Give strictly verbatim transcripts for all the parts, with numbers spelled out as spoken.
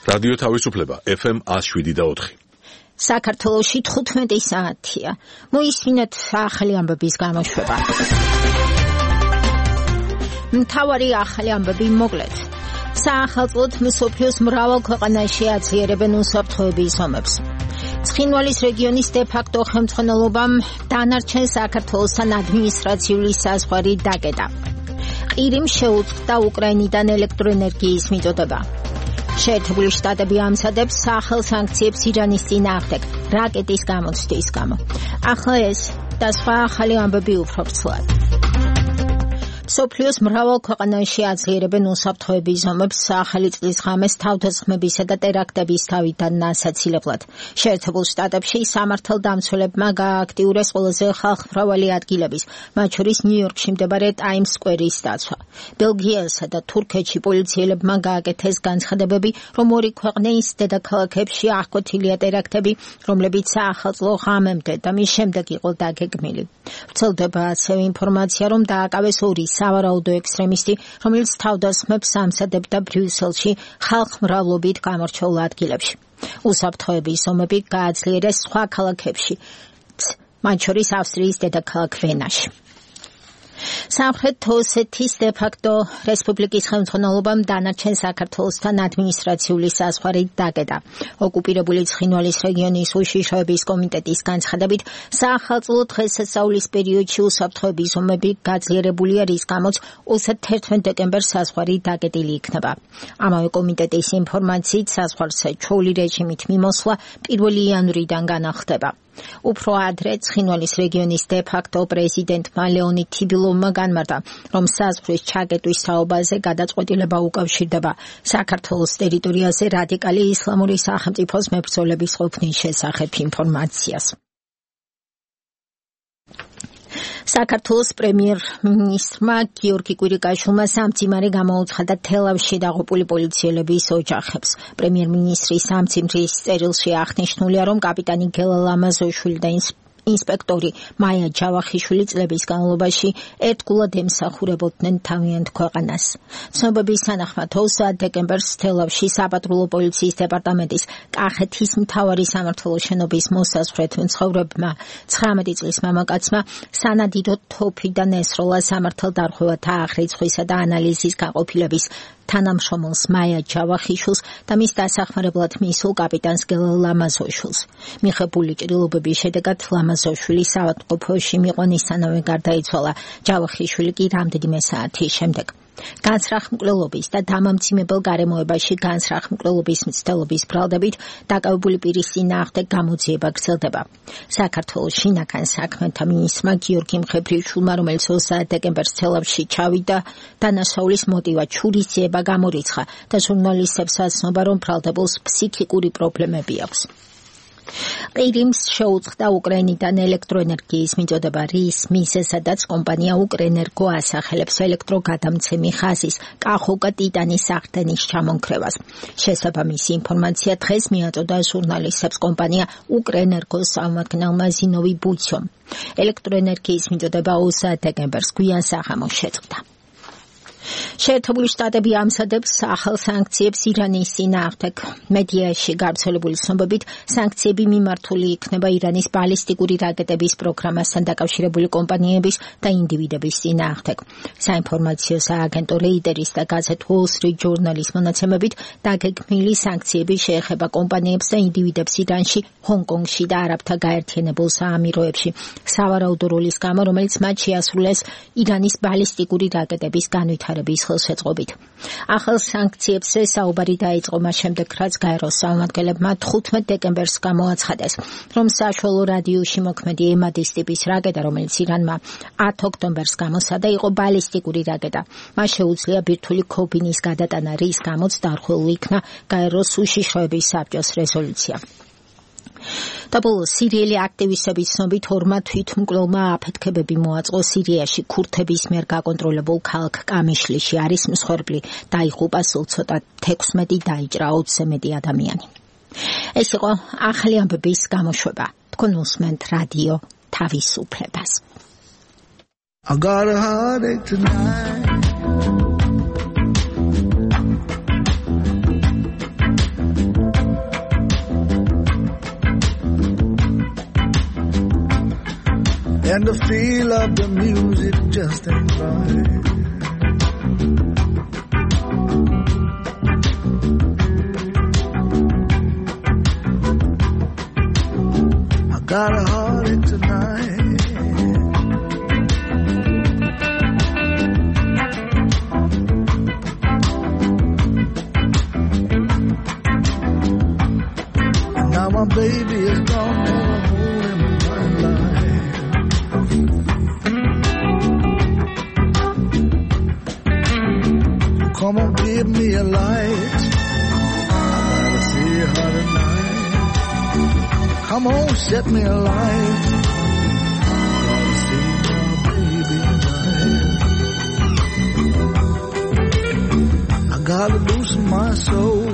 რადიო თავისუფლება ეფ ემ one oh seven და four. საქართველოში თხუთმეტი საათია. მოისმინეთ ახალი ამბების გამოშვება. მთავარი ახალი ამბები მოკლედ. საახალწლოდ მსოფლიოს მრავალ ქვეყანაში აძლიერებენ უსაფრთხოების ომებს. ცხინვალის რეგიონის დე-ფაქტო ხელმძღვანელობამ დანარჩენ საქართველოსთან ადმინისტრაციული საზღვარი დაკეტა. ყირიმ შეუწყდა უკრაინიდან ელექტროენერგიის მიწოდება. შეერთებული შტატები ამცადებს სახელ სანქციებს ირანის წინააღმდეგ რაკეტის გამოცდის გამო. ახლა ეს და სხვა ახალი ამბები უფრო ვრცლად. მსოფლიოს მრავალ ქვეყანაში აძლიერებენ უსაფრთხოების ომებს ახალი წლის ღამეს თავდასხმებისა და ტერაქტების თავიდან ასაცილებლად. შეერთებულ შტატებში სამართალდამცველებმა გააქტიურეს ყველაზე ხალხმრავალი ადგილების, მათ შორის ნიუ-იორკში მდებარე ტაიმს სკვერის დაცვა. ბელგიასა და თურქეთში პოლიციელებმა გააკეთეს განცხადებები, რომ ორი ქვეყნის დედაქალაქებში აღკვეთილია ტერაქტები, რომლებიც საახალწლო ღამემდე და მის შემდეგ იყო დაგეგმილი. ვრცელდება ასევე ინფორმაცია, რომ დააკავეს ორი სავარაუდო ექსტრემისტი, რომელიც თავდასხმებს ამცადებდა ბრიუსელში ხალხმრავლობით გამორჩეულ ადგილებში. უსაფრთხოების ომები გააძლიერეს სხვა ქალაქებში, მათ შორის ავსტრიის დედაქალაქ ვენაში. სამხრეთ ოსეთის დე-ფაქტო რესპუბლიკის ხელმძღვანელობამ დანარჩენ საქართველოსთან ადმინისტრაციული საზღვარი დაკეტა. ოკუპირებული ცხინვალის რეგიონის უშიშროების კომიტეტის განცხადებით, საახალწლო დღესასწაულის პერიოდში უსაფრთხოების ომები გაძლიერებულია, რის გამოც ოცდაათერთმეტ დეკემბერს საზღვარი დაკეტილი იქნება. ამავე კომიტეტის ინფორმაციით, საზღვარზე ჩვეული რეჟიმით მიმოსვლა პირველი იანვრიდან განახლდება. უფრო ადრე ცხინვალის რეგიონის დე-ფაქტო პრეზიდენტმა ლეონიდ თიბილოვმა განმარტა, რომ საზღვრის ჩაკეტვის თაობაზე გადაწყვეტილება უკავშირდება საქართველოს ტერიტორიაზე რადიკალი ისლამური სახელმწიფოს მებრძოლების ყოფნის შესახებ ინფორმაციას. საქართველოს პრემიერ-მინისტრმა გიორგი კვირიკაშვილმა სამძიმარი გამოუცხადა თელავში დაღუპული პოლიციელების ოჯახებს. პრემიერ-მინისტრის სამძიმრის წერილში აღნიშნულია, რომ კაპიტანი გელა ლამაზოშვილი და ინსპექტორი მაია ჯავახიშვილი წლების განმავლობაში ერთგულად ემსახურებოდნენ თავიანთ ქვეყანას. ცნობების თანახმად ოცდაათ დეკემბერს თელავში საპატრულო პოლიციის დეპარტამენტის კახეთის მთავარი სამმართველო შენობის მოსაზღვრეთ მცხოვრებმა ცხრამეტი წლის მამაკაცმა სანადიდო თოფიდან ესროლა სამართალდარღვევათა აღრიცხვისა და ანალიზის გაყოფილების თანამშრომელს მაია ჯავახიშვილს და მის დასახმარებლად მისულ კაპიტანს გელა ლამაზოშვილს. მიღებული ჭრილობების შედეგად ლამაზოშვილი საავადმყოფოში მიყვანისთანავე გარდაიცვალა, ჯავახიშვილი კი რამდენიმე საათის შემდეგ. განსრახმკვლელობის და დამამძიმებელ გარემოებაში განსრახმკვლელობის მცდელობის ბრალდებით დაკავებული პირის წინააღმდეგ გამოძიება გრძელდება. საქართველოს შინაგან საქმეთა მინისტრმა გიორგი მხებრიშვილმა, რომელიც ოცდაათ დეკემბერს თელავში ჩავიდა, დანაშაულის მოტივად შურისძიება გამორიცხა და ჟურნალისტებს ასწნობა, რომ ბრალდებულს ფსიქიკური პრობლემები აქვს. ყირიმს შეუწყდა უკრაინიდან ელექტროენერგიის მიწოდება, რის მიზეზადაც კომპანია უკრენერგო ასახელებს ელექტროგადამცემი ხაზის კახოვკა ტიტანის აღდგენის ჩამონქრევას. შესაბამისი ინფორმაცია დღეს მიაწოდა ჟურნალისტებს კომპანია უკრენერგოს წარმომადგენელმა ზინოვი ბუციომ. ელექტროენერგიის მიწოდება ოცდაათ დეკემბერს გვიან საღამოს შეწყდა. შეერთებული შტატები ამცადებს ახალ სანქციებს ირანის წინააღმდეგ. მედიაში გავრცელებული ცნობებით, სანქციები მიმართული იქნება ირანის ბალისტიკური რაკეტების პროგრამასთან დაკავშირებული კომპანიების და ინდივიდების წინააღმდეგ. საინფორმაციო სააგენტო რეიტერის და გაზეთ Wall Street Journal-ის მონაცემებით, დაგეგმილი სანქციები შეეხება კომპანიებს და ინდივიდებს ირანში, ჰონკონგში და არაბთა გაერთიანებულ საამიროებში, სავარაუდო როლის გამო, რომელიც მათ შეასრულეს ირანის ბალისტიკური რაკეტების განვითარების ხელშეწყობით. ახალ სანქციებზე საუბარი დაიწყო მას შემდეგ, რაც გაეროს წარმომადგენლებმა თხუთმეტ დეკემბერს გამოაცხადეს, რომ საშუალო რადიუსში მოქმედი ემადის ტიპის რაკეტა, რომელიც ირანმა ათ ოქტომბერს გამოსცადა, იყო ბალისტიკური რაკეტა. მას შეუძლია ბირთვული ქობინის გადატანა, რის გამოც დარღვეულ იქნა გაეროს უშიშროების საბჭოს რეზოლუცია. და ბოლოს სირიელი აქტივისტების ცნობით ორმა თვითმკვლელმა აფეთქებები მოაწყო სირიაში ქურთების მიერ გაკონტროლებულ ქალაქ კამიშლიში. არის მსხვერპლი, დაიღუპა სულ ცოტა თექვსმეტი, დაიჭრა ოცზე მეტი ადამიანი. ეს იყო ახალი ამბების გამოშვება. თქვენ უსმენთ რადიო თავისუფლებას. I got a heartache tonight. And the feel of the music just ain't right. I got a heartache tonight. And now my baby is gone. Come on, give me a light. I gotta see her tonight. Come on, set me a light. I gotta see my baby tonight. I gotta loosen my soul.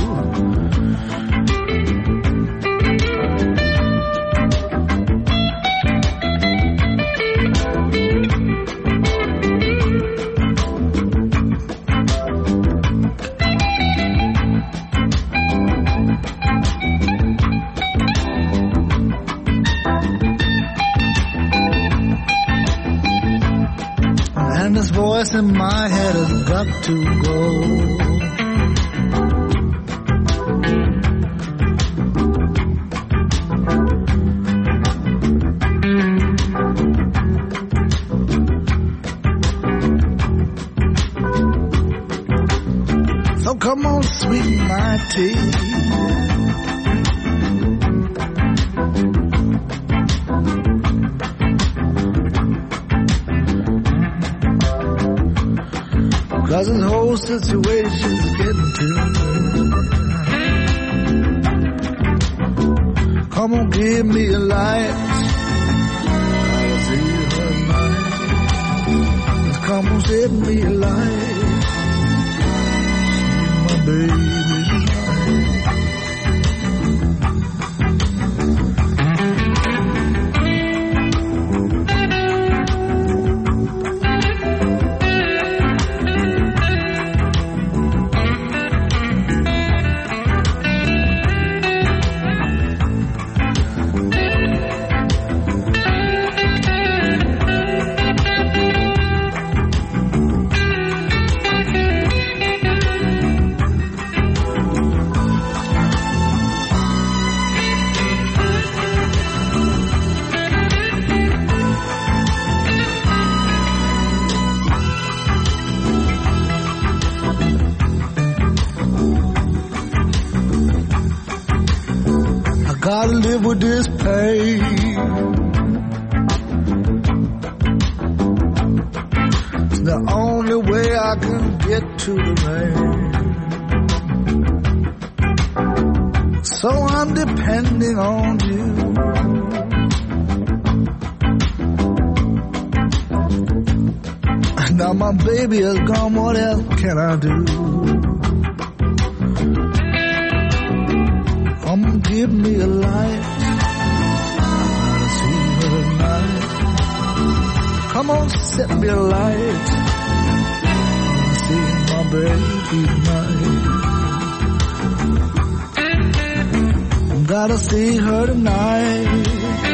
And this voice in my head has got to go. So come on, sweeten my tea. Cause this whole situation's getting to me. Come on, give me a light. I'll see her tonight. Come on, set me a light. See my baby gotta live with this pain. It's the only way I can get to the rain. So I'm depending on you. Now my baby is gone, what else can I do? Come give me a light. I gotta see her tonight. Come on, set me a light. I see my baby tonight. Gotta see her tonight.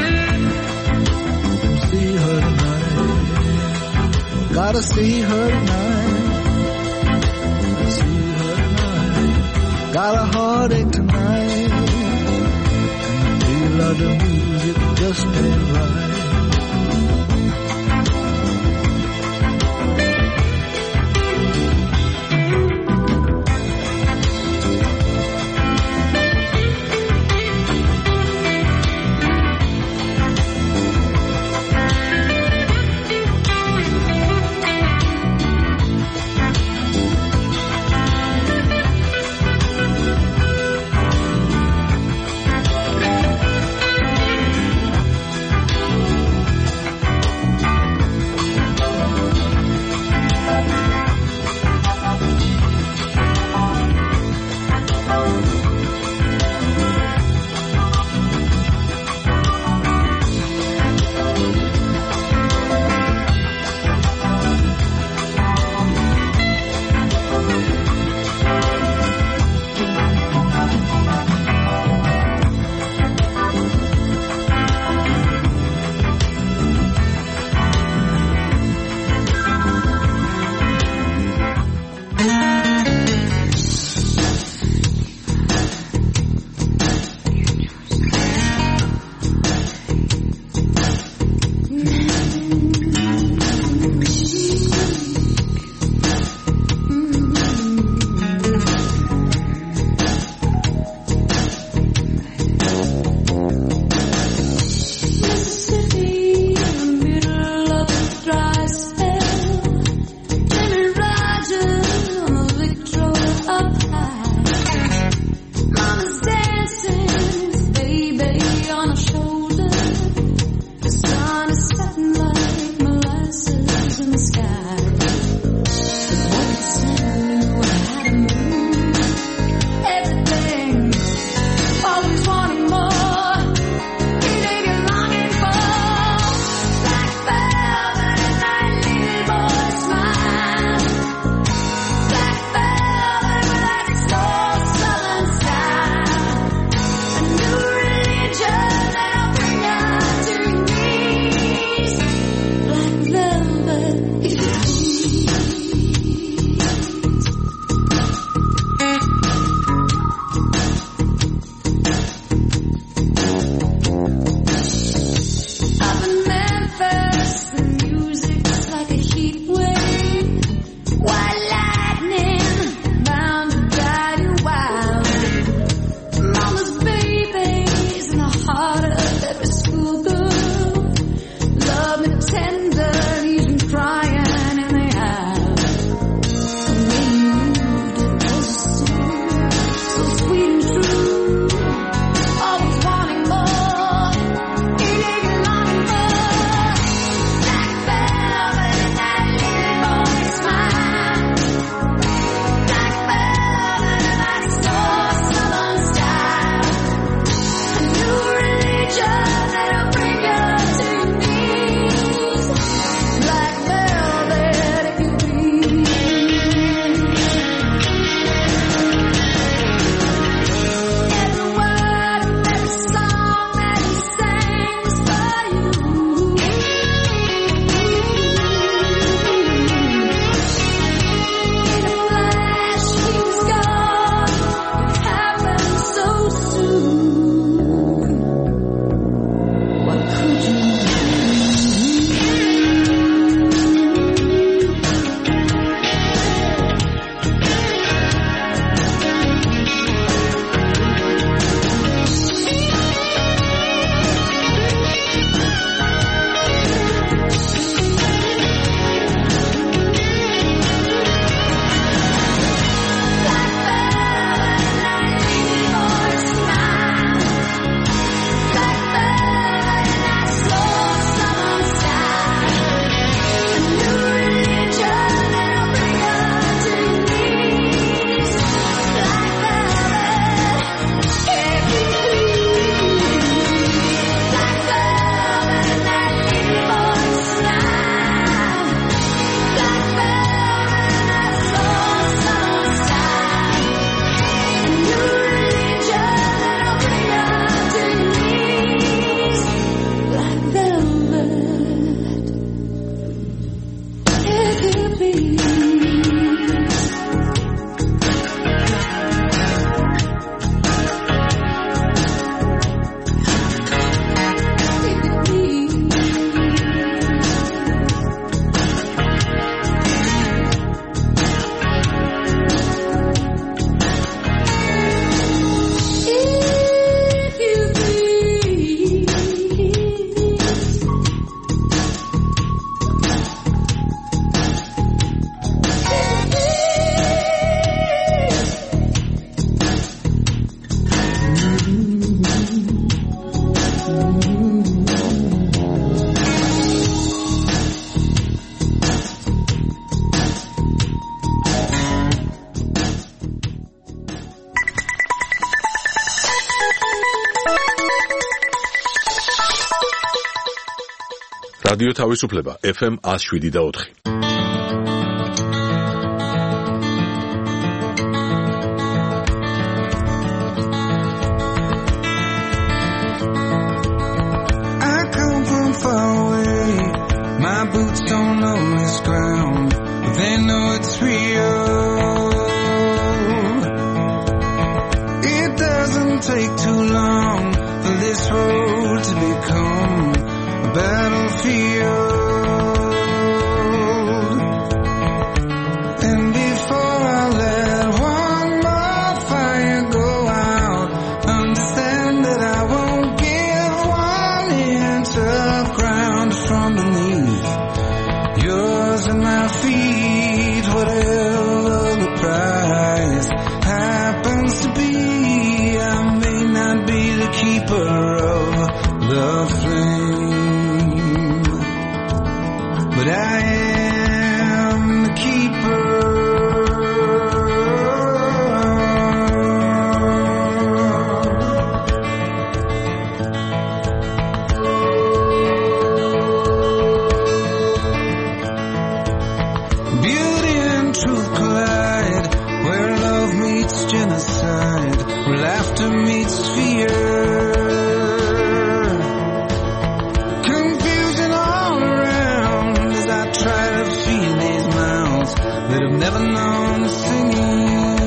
See her tonight. Gotta see her tonight. See her tonight. Got a heartache tonight. The music just ain't right. რადიო თავისუფლება ეფ ემ one oh seven და four. I come from far away. My boots don't know this ground, but they know it's real. It doesn't take too long for this road to become a battlefield. And before I let one more fire go out, understand that I won't give one inch of ground from beneath yours and my feet. Whatever the price happens to be, I may not be the keeper of the flame, but I am where laughter meets fear. Confusion all around as I try to feed these mouths that have never known singing.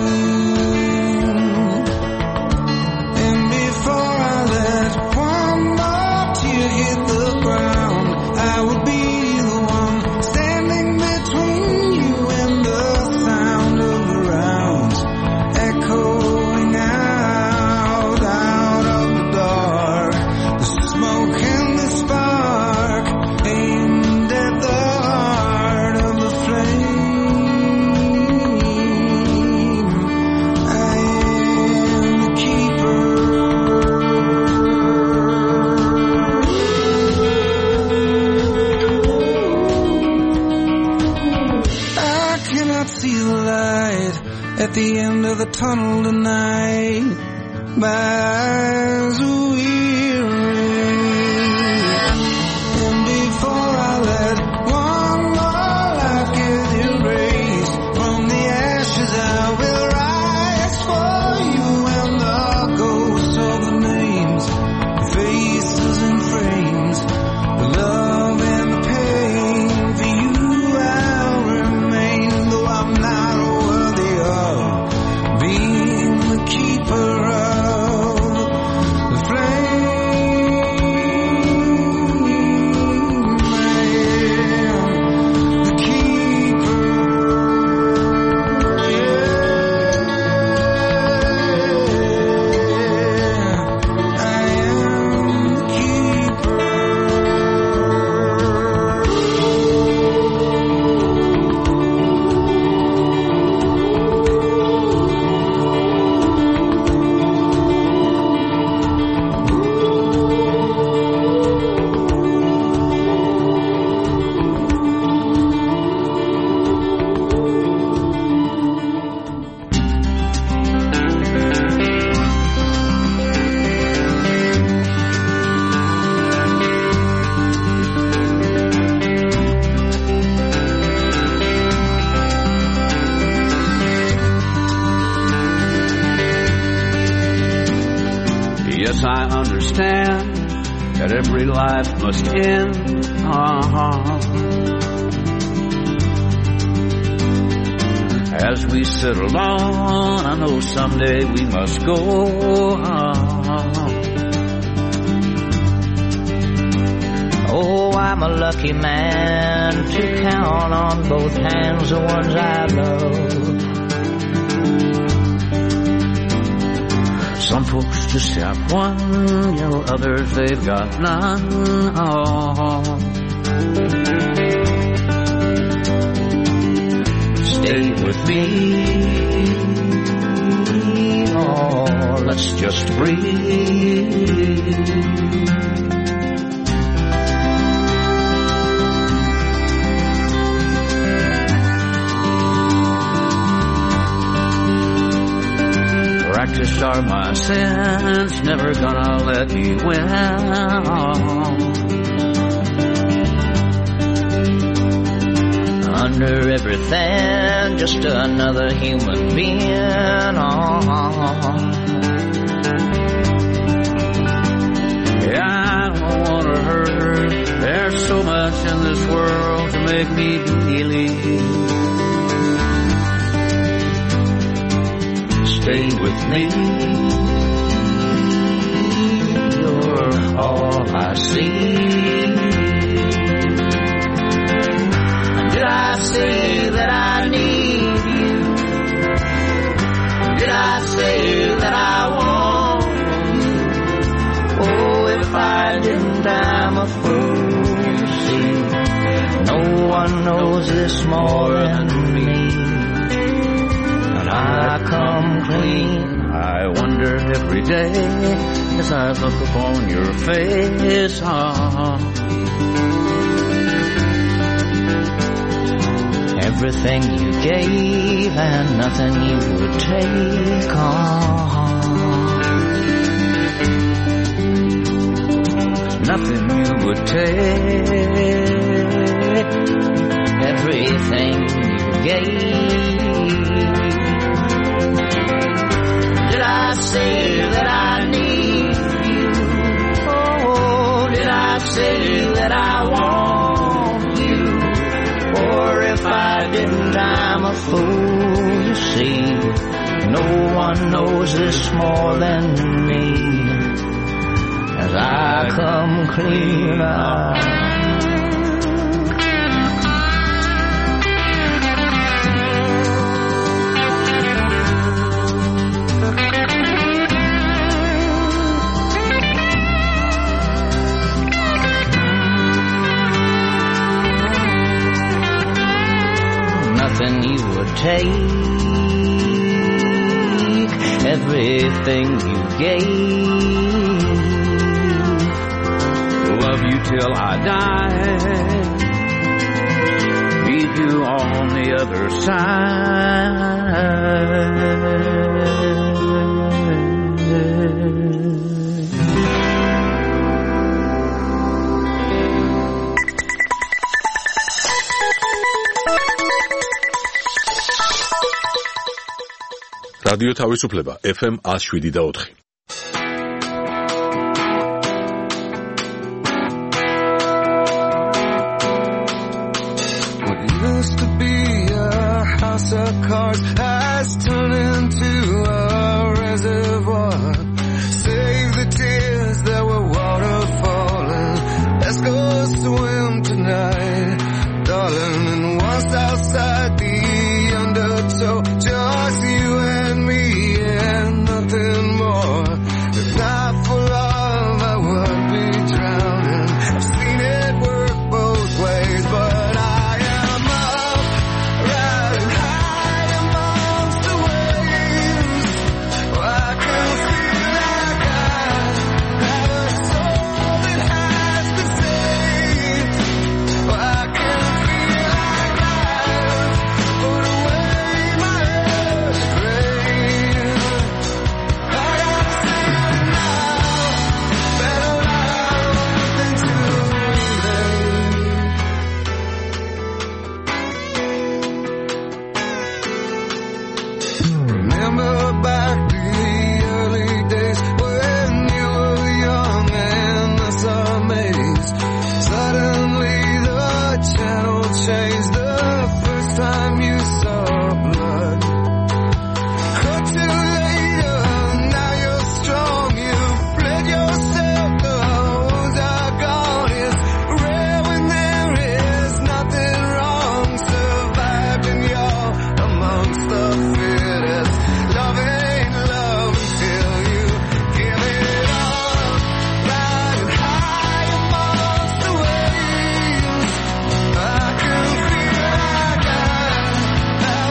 And before I let one more tear hit the ground, I will be the one standing between you and the sound of the rounds echoing out, out of the dark. The smoke and the spark aimed at the heart of the flame. I am the keeper. I cannot see the light at the end of the tunnel tonight. My eyes are weary. And before I let one more life get erased from the ashes, I will rise for you and the ghosts of the names, the faces and frames, the love and the pain. For you I'll remain, though I'm not worthy of being the keeper of the flame. I am the keeper. Yeah, I am the keeper. Yes, I understand that every life must end. Uh-huh. As we sit alone, I know someday we must go. Uh-huh. Oh, I'm a lucky man to count on both hands the ones I love. Some folks just have one, you know, others they've got none. Oh. Stay with me, oh, let's just breathe. Practice are my sins, never gonna let me win. Under everything, just another human being. Oh. Yeah, I don't wanna hurt. There's so much in this world to make me believe. Stay with me, you're all I see. Did I say that I need you? Did I say that I want you? Oh, if I didn't, I'm a fool, you see. No one knows this more than me. I come clean. I wonder every day as I look upon your face. Oh. Everything you gave and nothing you would take on. Nothing you would take. Everything you gave. Did I say why didn't I'm a fool, you see. No one knows this more than me. As I come clean out. Nothing you would take, everything you gave. Love you till I die, meet you on the other რადიო თავისუფლება ეფ ემ one oh seven და four. What used to be a house of cards has turned into a reservoir. Save the tears that were water falling. Let's go swim tonight, darling. And once outside the undertow, just you and me and nothing more. If not for love, I would be drowning. I've seen it work both ways, but I am up, riding high amongst the waves. I can feel like I have a soul that has been saved. I can feel like I've put away my earthly grave. I gotta say it now, better now than too late. Remember back to the early days when you were young and the sun amazed. Suddenly the channel changed the first time you saw blood. Cut to later, now you're strong. You bled yourself, the wounds are gone. It's rare when there is nothing wrong. Survived and you're amongst the fittest. Love ain't love until you give it up. Riding high amongst the waves. I can feel like I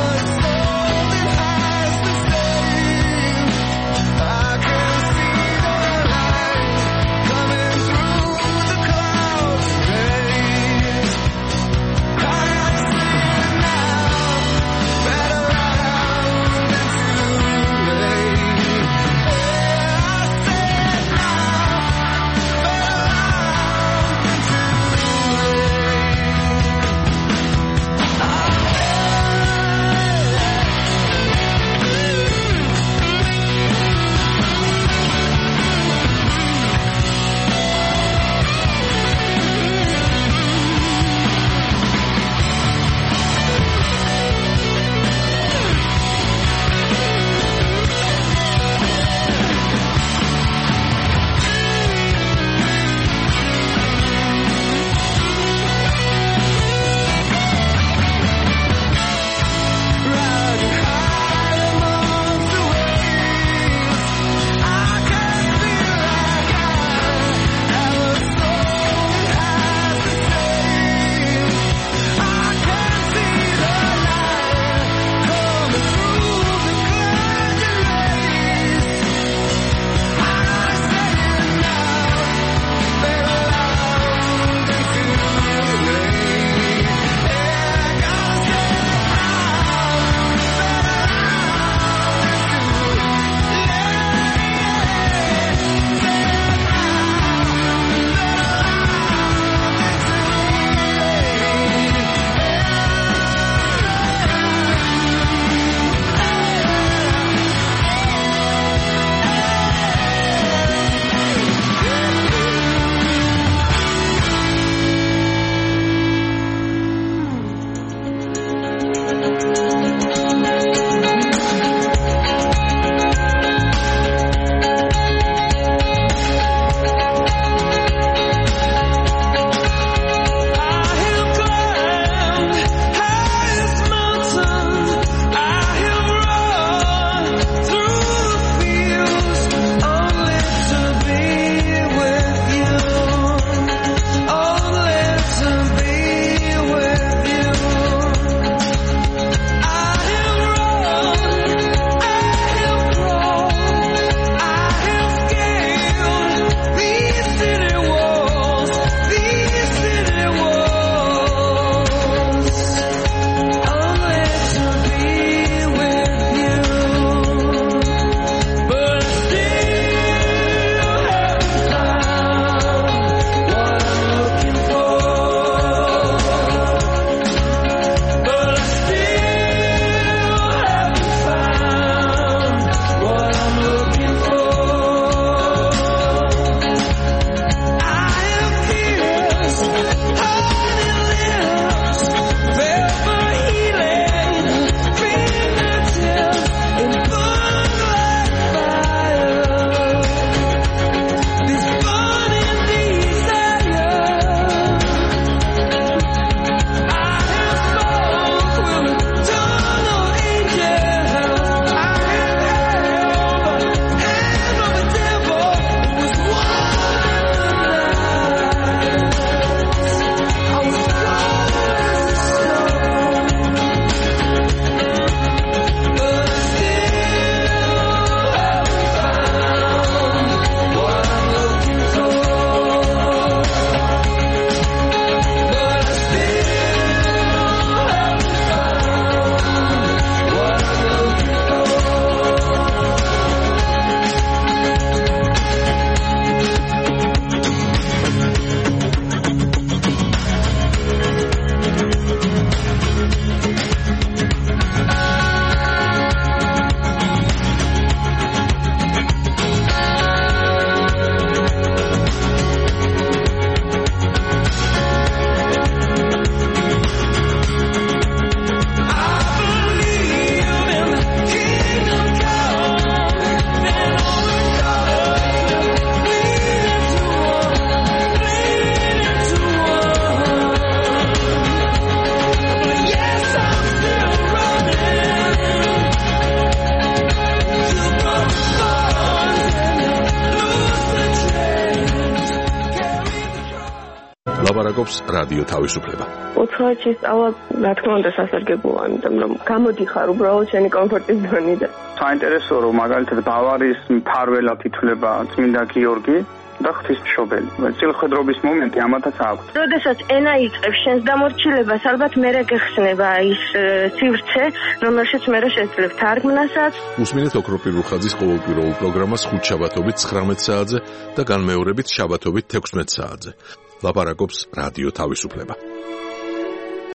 ლაპარაკობს რადიო თავისუფლება. ოთხ-ათი სწავლა, რა თქმა უნდა, სასარგებლოა, იმიტომ რომ გამოდიხარ უბრალოდ შენი კომფორტის ზონიდან. საინტერესოა, რომ მაგალითად ბავარიის მფარველად ითვლება წმინდა გიორგი და ღვთისმშობელი. წილხედრობის მომენტი ამათაც აქვს. როდესაც ენა იწყებს შენს დამორჩილებას, ალბათ მერე გეხსნება ის სივრცე, რომელშიც მერე შეძლებ თარგმნასაც. უსმინეთ ოქროპირ რუხაძის ყოველკვირეულ პროგრამას ხუთ შაბათობით ცხრამეტ საათზე და განმეორებით შაბათობით თექვსმეტ საათზე. ლაპარაკობს რადიო თავისუფლება.